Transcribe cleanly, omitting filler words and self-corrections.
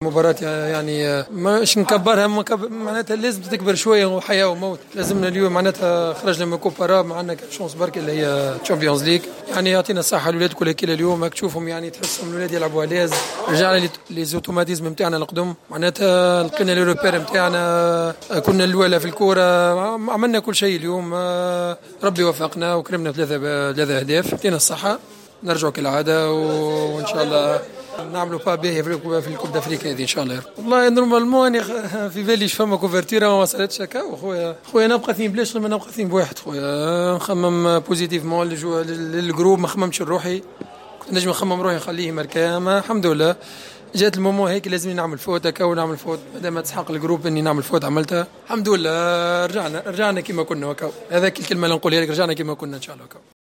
مباراة يعني مش نكبرها معناتها لازم تكبر شوية وحياة وموت. لازمنا اليوم معناتها خرجنا من كوبارا معنا شونس برك اللي هي تشامبيونز ليج، يعني يعطينا الصحة الولاد كل اليوم تشوفهم يعني تحسهم الولاد يلعبوا علاز. رجعنا لي زوتوماتيزم نتاعنا القدم، معناتها لقينا لي روبير نتاعنا، كنا الاولى في الكورة، عملنا كل شيء اليوم. ربي وفقنا وكرمنا ثلاثة أهداف، يعطينا الصحة نرجعوا كالعادة وإن شاء الله نعملوا با باهي في الكوب دافريكا هذه ان شاء الله. والله نورمالمون في باليش فما كوفرتيرا ما وصلتش هكا. خويا نبقى اثنين بلاش ما نبقى اثنين بواحد. خويا نخمم بوزيتيفمون للجروب، ما خممش لروحي، كنت نجم نخمم روحي نخليه مركا. الحمد لله جات المومون هيك لازم نعمل فوت هكا ونعمل فوت، مادام تسحق الجروب اني نعمل فوت عملتها. الحمد لله رجعنا كما كنا هكا. هذاك الكلمه اللي نقولها لك، رجعنا كما كنا ان شاء الله هكا.